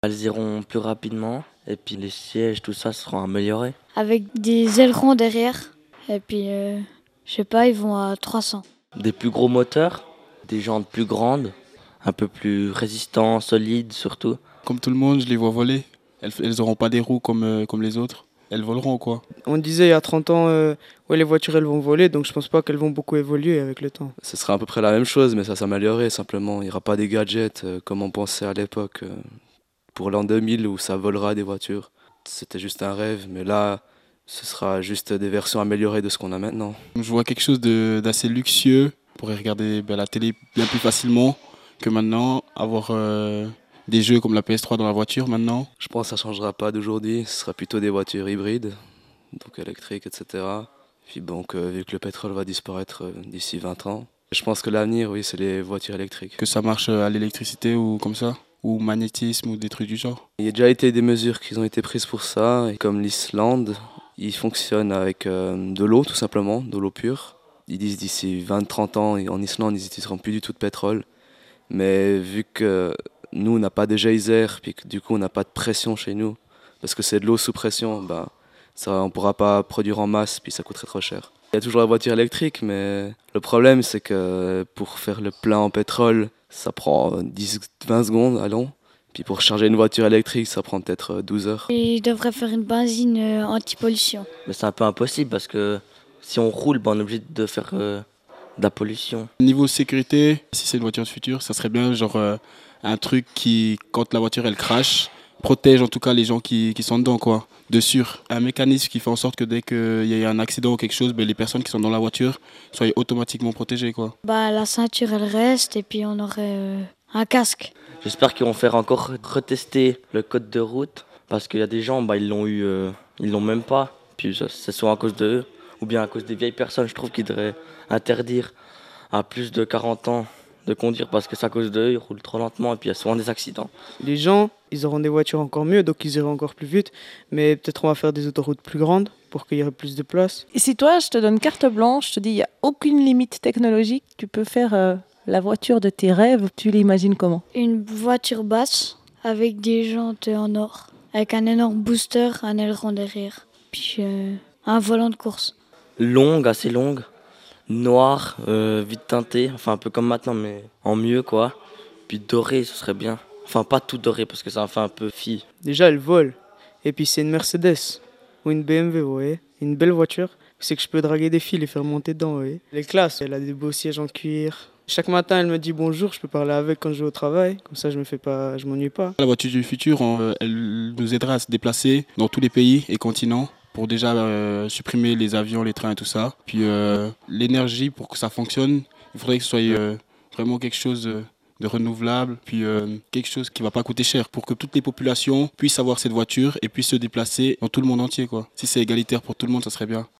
Elles iront plus rapidement et puis les sièges, tout ça seront améliorés. Avec des ailerons derrière. Et puis, je sais pas, ils vont à 300. Des plus gros moteurs, des jantes plus grandes, un peu plus résistants, solides surtout. Comme tout le monde, je les vois voler. Elles n'auront pas des roues comme les autres. Elles voleront quoi. On disait il y a 30 ans, ouais, les voitures elles vont voler, donc je pense pas qu'elles vont beaucoup évoluer avec le temps. Ce sera à peu près la même chose, mais ça s'améliorerait simplement. Il n'y aura pas des gadgets comme on pensait à l'époque pour l'an 2000 où ça volera des voitures. C'était juste un rêve, mais là, ce sera juste des versions améliorées de ce qu'on a maintenant. Je vois quelque chose d'assez luxueux. On pourrait regarder la télé bien plus facilement que maintenant. Avoir des jeux comme la PS3 dans la voiture maintenant. Je pense que ça ne changera pas d'aujourd'hui, ce sera plutôt des voitures hybrides, donc électriques, etc. Puis donc, vu que le pétrole va disparaître d'ici 20 ans, je pense que l'avenir, oui, c'est les voitures électriques. Que ça marche à l'électricité ou comme ça. Ou magnétisme ou des trucs du genre. Il y a déjà été des mesures qui ont été prises pour ça, et comme l'Islande, ils fonctionnent avec de l'eau tout simplement, de l'eau pure. Ils disent d'ici 20-30 ans, en Islande, ils n'utiliseront plus du tout de pétrole. Mais vu que nous, on n'a pas de geyser, puis que du coup, on n'a pas de pression chez nous, parce que c'est de l'eau sous pression, bah, ça, on ne pourra pas produire en masse, puis ça coûterait trop cher. Il y a toujours la voiture électrique, mais le problème, c'est que pour faire le plein en pétrole, ça prend 10-20 secondes, allons. Puis pour charger une voiture électrique, ça prend peut-être 12 heures. Et ils devraient faire une benzine anti-pollution. Mais c'est un peu impossible parce que si on roule, on est obligé de faire de la pollution. Niveau sécurité, si c'est une voiture de futur, ça serait bien genre un truc qui, quand la voiture elle crache, protège en tout cas les gens qui sont dedans quoi. De sûr, un mécanisme qui fait en sorte que dès qu'il y a un accident ou quelque chose, ben, les personnes qui sont dans la voiture soient automatiquement protégées quoi. Bah, la ceinture elle reste et puis on aurait un casque. J'espère qu'ils vont faire encore retester le code de route parce qu'il y a des gens, ils l'ont même pas. Puis c'est soit à cause d'eux ou bien à cause des vieilles personnes. Je trouve qu'ils devraient interdire à plus de 40 ans de conduire parce que c'est à cause d'eux, ils roulent trop lentement et puis il y a souvent des accidents. Les gens, ils auront des voitures encore mieux, donc ils iront encore plus vite, mais peut-être on va faire des autoroutes plus grandes pour qu'il y ait plus de place. Et si toi, je te donne carte blanche, je te dis, il n'y a aucune limite technologique, tu peux faire la voiture de tes rêves, tu l'imagines comment? Une voiture basse avec des jantes en or, avec un énorme booster, un aileron derrière, puis un volant de course. Longue, assez longue, noire, vite teintée, enfin un peu comme maintenant mais en mieux quoi. Puis dorée, ce serait bien. Enfin pas tout doré parce que ça en fait un peu fille. Déjà, elle vole, et puis c'est une Mercedes ou une BMW, vous voyez, une belle voiture. C'est que je peux draguer des filles, les faire monter dedans, vous voyez. Elle est classe, elle a des beaux sièges en cuir. Chaque matin, elle me dit bonjour, je peux parler avec quand je vais au travail, comme ça je m'ennuie pas. La voiture du futur, elle nous aidera à se déplacer dans tous les pays et continents pour déjà supprimer les avions, les trains et tout ça. Puis l'énergie, pour que ça fonctionne, il faudrait que ce soit vraiment quelque chose de renouvelable, puis quelque chose qui va pas coûter cher pour que toutes les populations puissent avoir cette voiture et puissent se déplacer dans tout le monde entier, quoi. Si c'est égalitaire pour tout le monde, ça serait bien.